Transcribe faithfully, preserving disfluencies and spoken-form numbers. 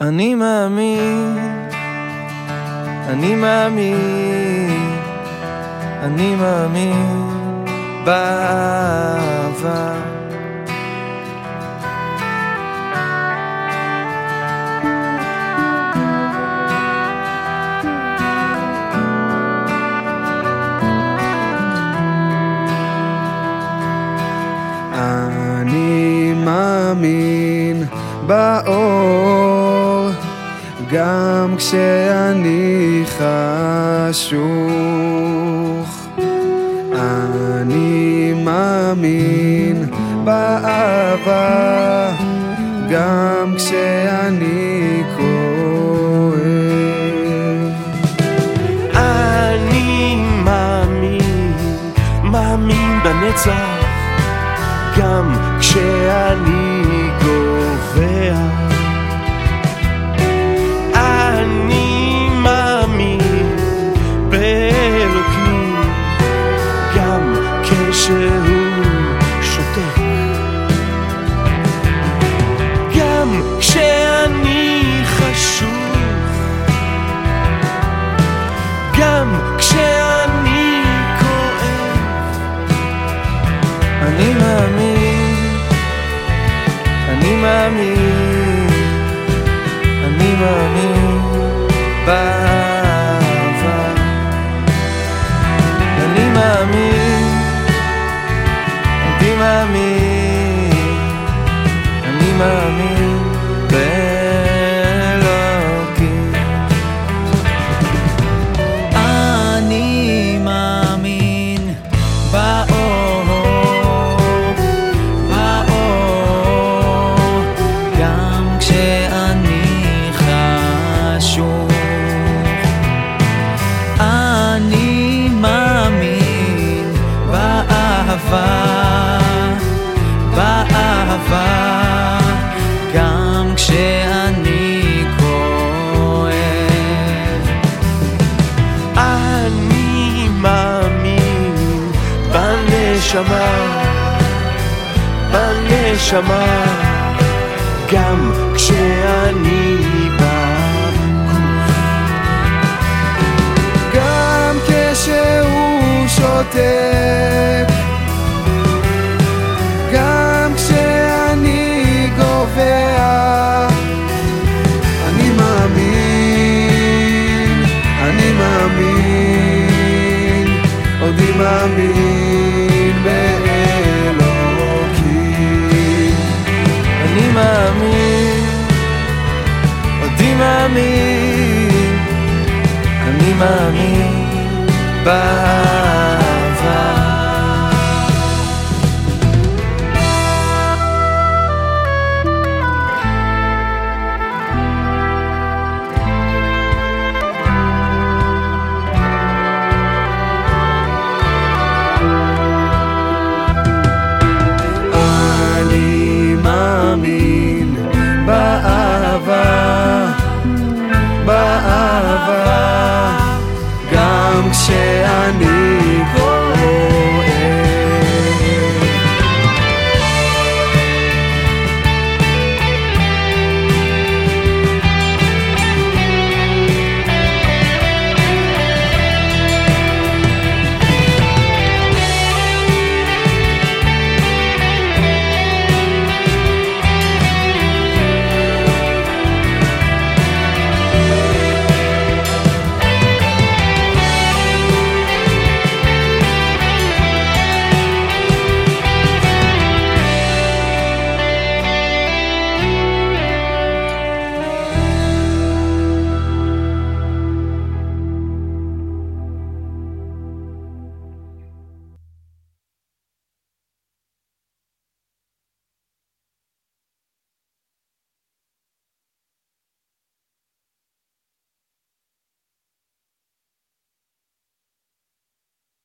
אני מאמין, אני מאמין, אני מאמין באהבה. אני מאמין באור גם כשאני חשוך. אני מאמין באהבה גם כשאני כואב. אני מאמין, מאמין בנצח גם כשאני גובע. אני מאמין באלוקים גם כשהוא שותק. גם כשאני חשוך, גם כשאני כואב. אני מאמין, אני מאמין, אני מאמין באהבה. אני מאמין, אני מאמין, אני מאמין באלוקים. אני מאמין באור, באור גם כשאני חשוך. אני מאמין באהבה, באהבה גם כשאני כואב. אני מאמין בנשמה, בנשמה גם כשאני בגוף. גם כשהוא שותק, גם כשאני גובע. אני מאמין, אני מאמין, עודי מאמין באלוקים. אני מאמין, עודי מאמין, אני מאמין באהבה.